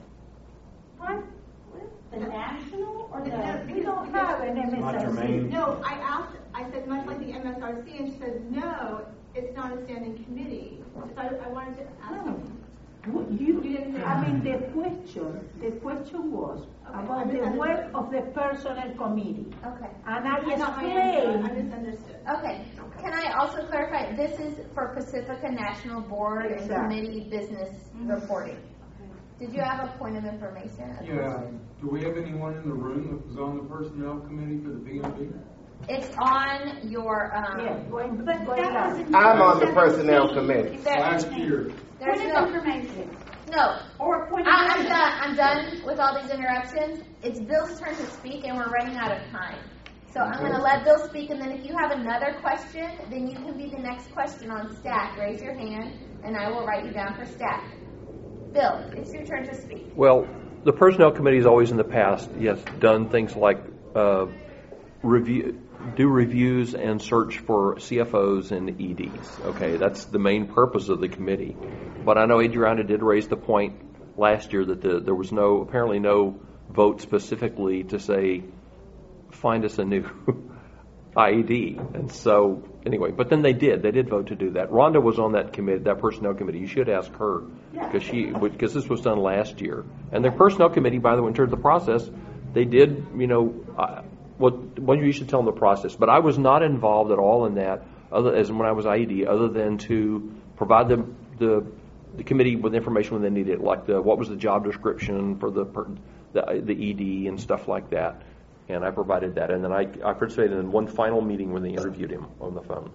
What? The national or the? We don't have an M S Not R C. germane. No, I asked, I said much like the M S R C, and she said, no, it's not a standing committee. So I, I wanted to ask No. you. Well, You, You didn't say I that. mean, the question, the question was Okay, about I the misunderstood. work of the personnel committee. Okay. And I I got my answer. I explained, misunderstood. Okay. Can I also clarify? This is for Pacifica National Board and Exactly. Committee Business Reporting. Did you have a point of information? Yeah. Do we have anyone in the room that was on the personnel committee for the P M B? It's on your. Um, yeah, going, But going that out. was in I'm on the twenty personnel seventeen. committee. There- Last year. There's Point no. of information. No. Or point of I, I'm order. done. I'm done with all these interruptions. It's Bill's turn to speak, and we're running out of time. So I'm going to let Bill speak, and then if you have another question, then you can be the next question on staff. Raise your hand, and I will write you down for staff. Bill, it's your turn to speak. Well, the personnel committee has always in the past, yes, done things like uh, review, do reviews and search for C F Os and E Ds. Okay, that's the main purpose of the committee. But I know Adriana did raise the point last year that the, there was no, apparently no vote specifically to say, find us a new I E D. And so, anyway, but then they did. They did vote to do that. Rhonda was on that committee, that personnel committee. You should ask her because she, because this was done last year. And the personnel committee, by the way, in terms of the process, they did, you know, uh, what, what you should tell them the process. But I was not involved at all in that, other as when I was I E D, other than to provide the the, the committee with information when they needed it, like the what was the job description for the per, the, the E D and stuff like that. And I provided that. And then I, I participated in one final meeting when they interviewed him on the phone.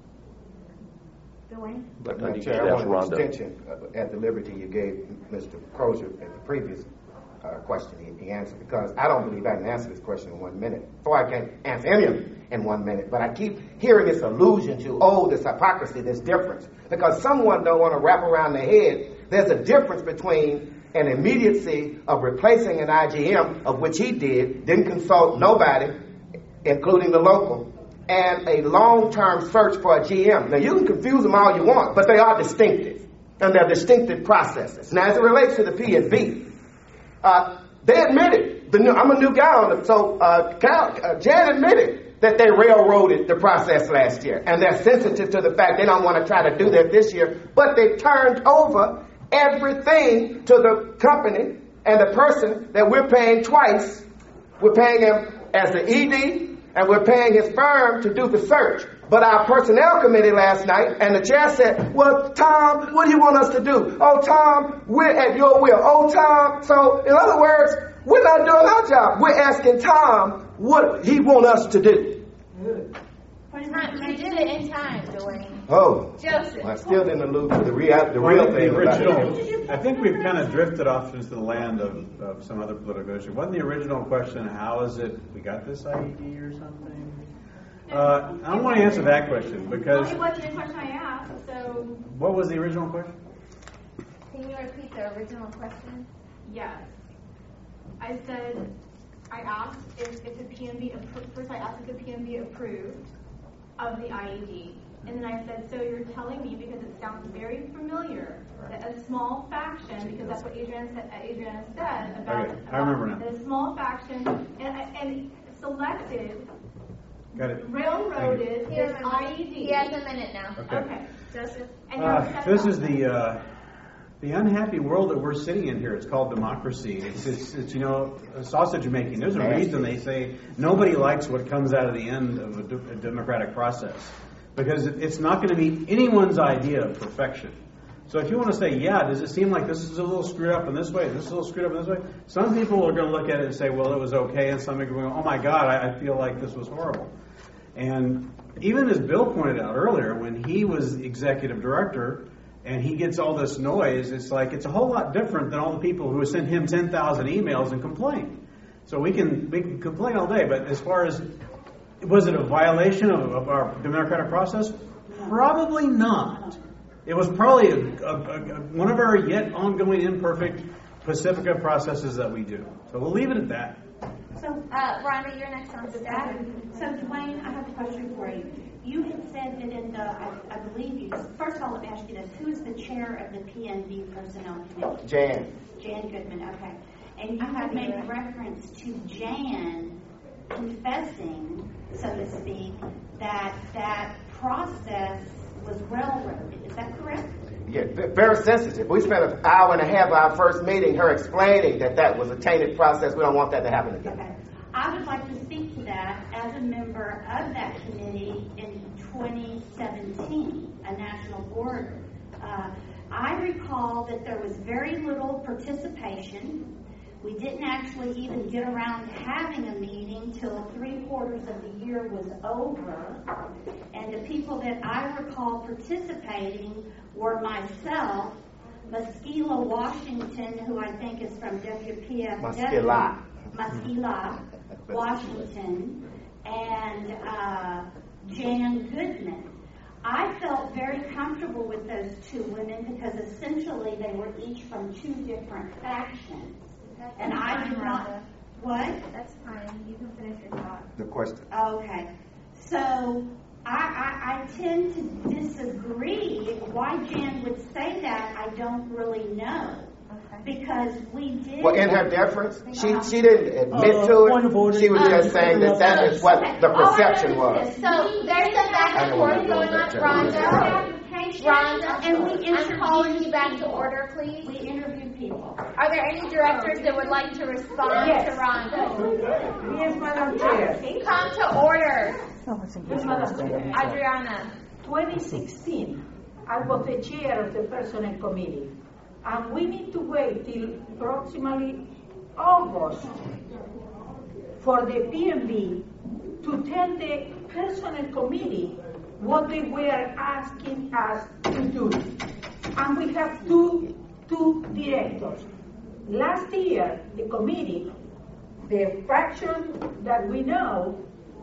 Dwayne? But I Madam think you Chair, should I ask want an Rhonda. extension uh, at the liberty you gave Mister Crozier at the previous uh, question he, he answered, because I don't believe I can answer this question in one minute. Before I can answer any of it in one minute, but I keep hearing this allusion to, oh, this hypocrisy, this difference, because someone don't want to wrap around their head. There's a difference between an immediacy of replacing an I G M, of which he did, didn't consult nobody, including the local, and a long-term search for a G M. Now, you can confuse them all you want, but they are distinctive, and they're distinctive processes. Now, as it relates to the P and B, uh, they admitted, the new, I'm a new guy on it, so uh, Cal, uh, Jan admitted that they railroaded the process last year, and they're sensitive to the fact they don't want to try to do that this year, but they turned over everything to the company and the person that we're paying twice. We're paying him as the E D, and we're paying his firm to do the search. But our personnel committee last night, and the chair said, well, Tom, what do you want us to do? Oh, Tom, we're at your will. Oh, Tom. So, in other words, we're not doing our job. We're asking Tom what he want us to do. You did it in time, Dwayne. Oh, Joseph. I still didn't allude to the real, the Well, real I think thing. the about original, it. I think we've kind of drifted off into the land of, of some other political issue. Wasn't the original question, how is it we got this I E D or something? Uh, I don't want to answer that question because... Well, it wasn't the question I asked, so... What was the original question? Can you repeat the original question? Yes. I said, I asked if, if the P M B, appro- first I asked if the P M B approved of the I E D. And then I said, so you're telling me, because it sounds very familiar, that a small faction, because that's what Adriana said, Adriana said about, Okay, I remember now. that a small faction and, and selected, Got it. railroaded He this has a I minute. E D. He has a minute now. Okay. Okay. Joseph. And you're Uh, upset this about is that. the uh, the unhappy world that we're sitting in here. It's called democracy. It's, it's, it's you know, sausage making. There's a reason they say nobody likes what comes out of the end of a, de- a democratic process, because it, it's not going to be anyone's idea of perfection. So if you want to say, yeah, does it seem like this is a little screwed up in this way, this is a little screwed up in this way? Some people are going to look at it and say, well, it was okay, and some are going, oh my God, I, I feel like this was horrible. And even as Bill pointed out earlier, when he was executive director and he gets all this noise, it's like it's a whole lot different than all the people who send him ten thousand emails and complain. So we can we can complain all day, but as far as was it a violation of, of our democratic process? Probably not. It was probably a, a, a, one of our yet ongoing imperfect Pacifica processes that we do. So we'll leave it at that. So, Uh, Rhonda, you're next on the that, so Dwayne, I have a question for you. You had said that in the, I, I believe you, first of all, let me ask you this. Who is the chair of the P N B Personnel Committee? Jan. Jan Goodman, okay. And you had made reference to Jan confessing, so to speak, that that process was railroaded. Is that correct? Yeah, v- very sensitive. We spent an hour and a half of our first meeting her explaining that that was a tainted process. We don't want that to happen again. Okay. I would like to speak to that as a member of that committee in twenty seventeen, a national board. Uh, I recall that there was very little participation. We didn't actually even get around to having a meeting till three quarters of the year was over. And the people that I recall participating were myself, Muskila Washington, who I think is from W P F W. Muskila. Muskila Washington, and uh, Jan Goodman. I felt very comfortable with those two women because essentially they were each from two different factions. That's And I fine, did not. Rhonda. What? That's fine. You can finish your thought. The question. Okay. So I, I, I tend to disagree. Why Jan would say that, I don't really know. Okay. Because we did. Well, in her deference, she she didn't admit Uh, to point of order. it. She was just saying that that is what Okay. the All I perception know is was. this. So there's a back I and don't wanna forth go going back on, to Rhonda. Application, Rhonda, and we I'm interviewed calling you back to people. order, please. We interviewed people. Are there any directors that would like to respond Yes. to Rhonda? Yes, Madam Chair. Come to order, Oh, it's English Yes, Madam translated. Chair. Adriana. twenty sixteen, I was the chair of the personnel committee, and we need to wait till approximately August for the P M B to tell the personnel committee what they were asking us to do. And we have two two directors. last year, the committee, the fraction that we know,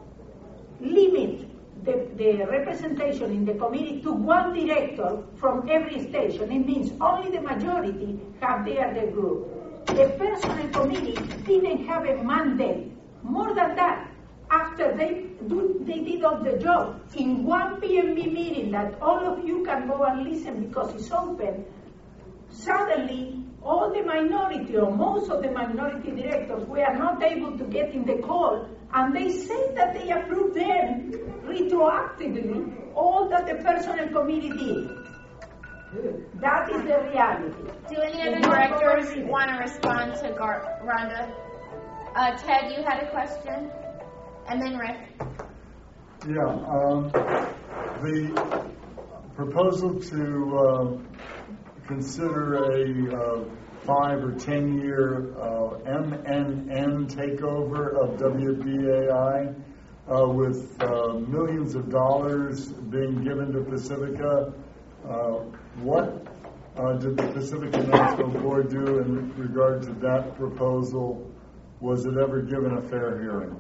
limit the, the representation in the committee to one director from every station. It means only the majority have there the group. The personnel committee didn't have a mandate. More than that, after they do, they did all the job, in one P M B meeting that all of you can go and listen because it's open, suddenly all the minority or most of the minority directors were not able to get in the call, and they said that they approved them retroactively all that the personnel committee did. That is the reality. Do any other directors want to respond to Gar- Rhonda? Uh, Ted, you had a question? And then Rick. Yeah, um, the proposal to uh, consider a uh, five or ten year uh, M N N takeover of W P A I uh, with uh, millions of dollars being given to Pacifica. Uh, what uh, did the Pacifica National Board do in regard to that proposal? Was it ever given a fair hearing?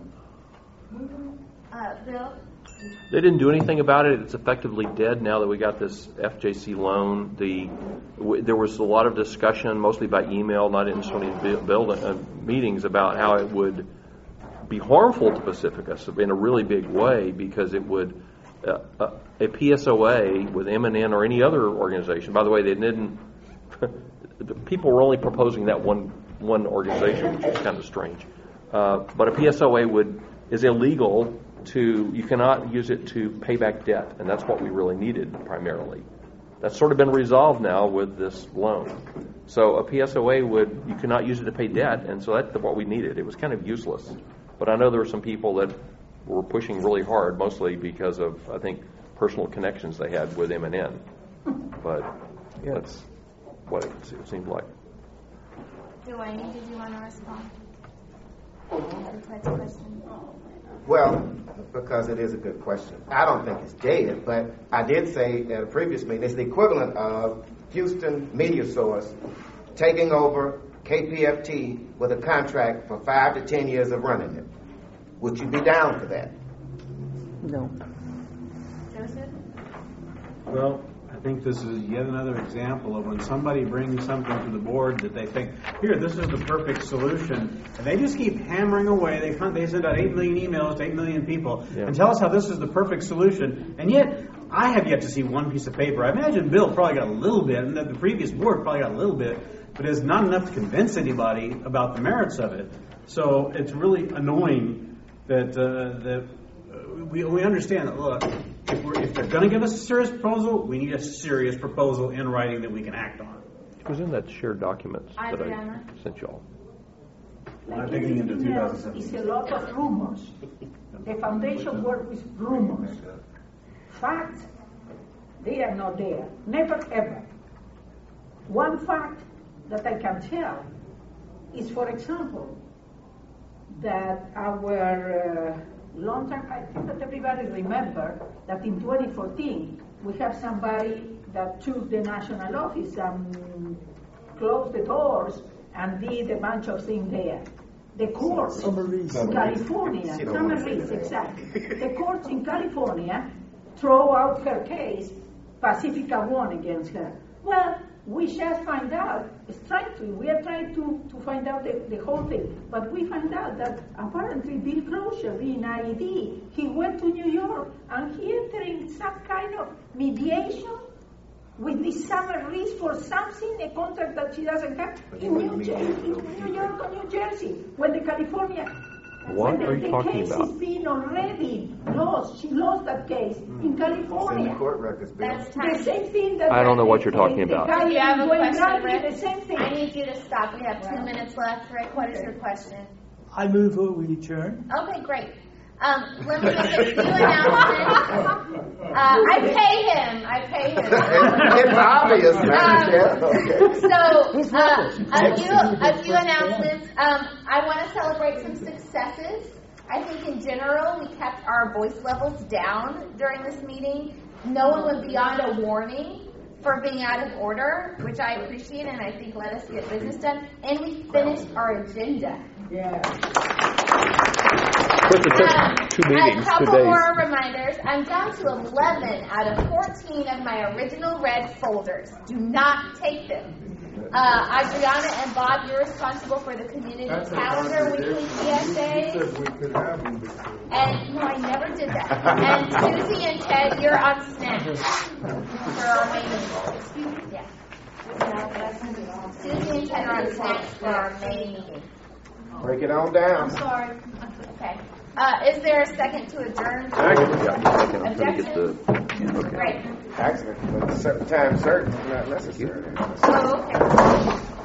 Uh, Bill? They didn't do anything about it. It's effectively dead now that we got this F J C loan. The w- there was a lot of discussion, mostly by email, not in so many build, uh, meetings, about how it would be harmful to Pacifica in a really big way, because it would uh, uh, a P S O A with M N N or any other organization. By the way, they didn't. The people were only proposing that one one organization, which is kind of strange. Uh, but a P S O A would is illegal. To you cannot use it to pay back debt, and that's what we really needed primarily. That's sort of been resolved now with this loan. So a P S O A would you cannot use it to pay debt, and so that's what we needed. It was kind of useless. But I know there were some people that were pushing really hard, mostly because of I think personal connections they had with M N N. But yeah. That's what it seemed like. Dwayne, did you want to respond to Ted's question? Well, because it is a good question. I don't think it's dead, but I did say at a previous meeting, it's the equivalent of Houston Media Source taking over K P F T with a contract for five to ten years of running it. Would you be down for that? No. Joseph? Well, I think this is yet another example of when somebody brings something to the board that they think, here, this is the perfect solution, and they just keep hammering away. They come, they send out eight million emails to eight million people yeah. and tell us how this is the perfect solution, and yet I have yet to see one piece of paper. I imagine Bill probably got a little bit, and the previous board probably got a little bit, but it's not enough to convince anybody about the merits of it. So it's really annoying that uh, that uh, we we understand that, look, If, we're, if they're going to give us a serious proposal, we need a serious proposal in writing that we can act on. It was in that shared documents that Adriana. I sent y'all. Like I'm thinking into two thousand seven. It's a lot of rumors. The foundation works with rumors. Facts, they are not there. Never ever. One fact that I can tell is, for example, that our uh, long time, I think that everybody remember that in twenty fourteen we have somebody that took the national office and closed the doors and did a bunch of things there. The courts in California, Summer Reese, exactly. The courts in California throw out her case, Pacifica won against her. Well, we just find out, it's trying to, we are trying to, to find out the, the whole thing, but we find out that apparently Bill Crozier, being I E D, he went to New York and he entered in some kind of mediation with this Summer Reese for something, a contract that she doesn't have in New, Jer- in New York or New Jersey, when the California... What the, are you the talking case about? is being already lost. She lost that case mm. in California. It's in the court records, Bill. That's time. The same thing that I don't know the, what you're talking the, about. The If you have a question, Bradley, Rick, the same thing. I need you to stop. We have two minutes left. Rick, what is your question? I move that we adjourn. Okay, great. Um, let me make a few announcements. Uh, I pay him. I pay him. It's obvious, man. Um, Okay. So, uh, a few a few announcements. Um, I want to celebrate some successes. I think in general we kept our voice levels down during this meeting. No one went beyond a warning for being out of order, which I appreciate, and I think let us get business done. And we finished our agenda. Yeah. But it took two meetings, A couple two days. more reminders. I'm down to eleven out of fourteen of my original red folders. Do not take them. Uh, Adriana and Bob, you're responsible for the community That's a calendar, weekly P S You A. said we could have them before. And no, I never did that. And Susie and Ted, you're on snacks for our main meeting. Excuse me? Yeah. Susie and Ted are on snacks for our main meeting. Break it on down. I'm sorry. Okay. Uh, is there a second to adjourn? Actually, yeah, I'm trying to get the. Yeah, okay. Great. Actually, but certain time certain is not necessary. Oh, okay.